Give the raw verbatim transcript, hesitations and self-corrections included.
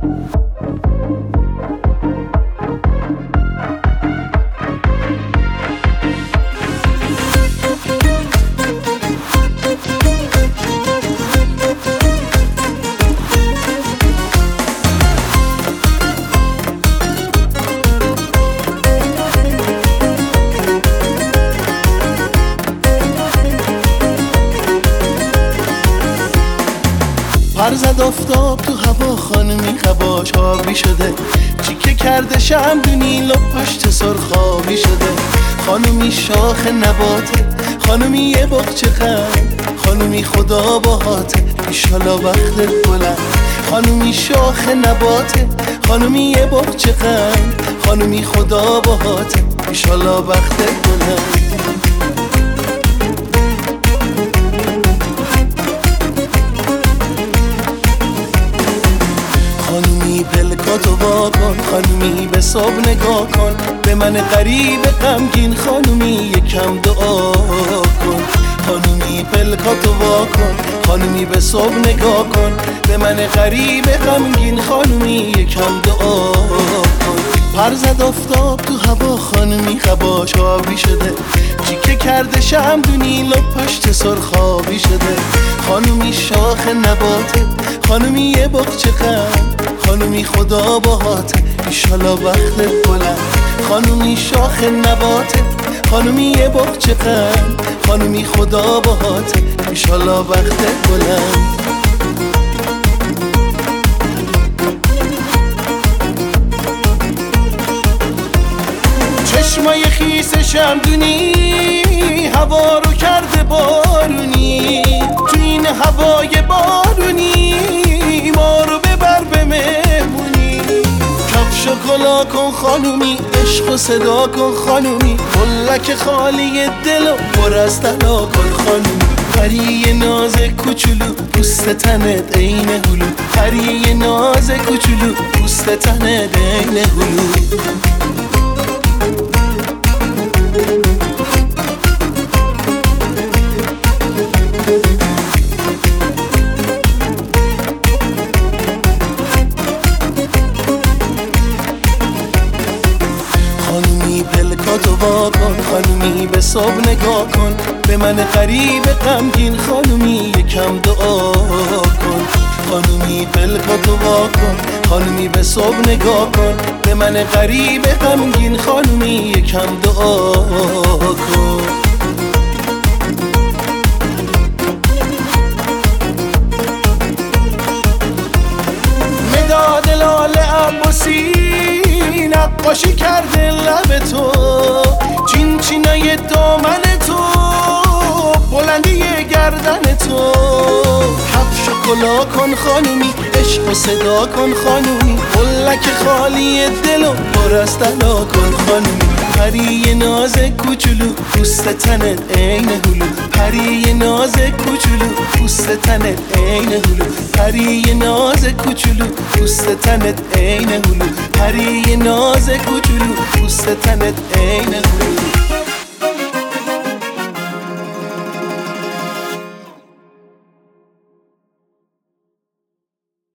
پر زد آفتاب تو هوا، خانمی هواش آبی شده، چیکه کرده شمدونی لب پشت سرخابی شده. خانمی شاخ نباته، خانمی یه باغچه قند، خانمی خدا باهاته ایشالا وقتت بلند. خانمی شاخ نباته، خانمی یه باغچه قند، خانمی خدا باهاته ایشالا وقتت بلند. خانومی پلکاتو وا کن، خانومی به صبح نگاه کن، به من غریب غمگین خانومی یکم دعا کن. خانومی پلکاتو وا کن، خانومی به صبح نگاه کن، به من غریب غمگین خانومی یکم دعا کن. پر زد آفتاب تو هوا، خانومی هواش آبی شده، چیکه کرده شمدونی لب پشت سرخابی شده. خانومی شاخ نباته، خانومی یه باغچه قند، خانومی خدا باهاته ایشالا وقتت بلند. خانومی شاخ نباته، خانومی یه باغچه قند، خانومی خدا باهاته ایشالا وقتت بلند. چشمای خیس شمدونی هوا رو کرده بارونی، تو این هوای بارونی ما رو ببر به مهمونی. کفش و کلا کن خانومی، عشق و صدا کن خانومی، قلک خالی دل و پر از طلا کن خانومی. پری ناز کوچولو پوست تنت عین هلو، پری ناز کوچولو پوست تنت عین هلو. خانومی پلکاتو وا کن، خانومی به صبح نگاه کن، به من غریب غمگین خانومی یکم دعا کن. خانومی پلکاتو وا کن، خانومی به صبح نگاه کن، به من غریب غمگین خانومی یکم دعا کن. مداد لال عباسی نقاشی کرده لب تو، چین چینای دامن تو، بلندی گردن تو. کفش و کلا کن خانومی، عشق و صدا کن خانومی، قلک خالی دل و پر از طلا کن خانومی. پری ناز کوچولو پوست تنت عین هلو، پری ناز کوچولو پوست تنت عین هلو، پری ناز کوچولو پوست تنت عین هلو، پری ناز کوچولو پوست تنت عین هلو.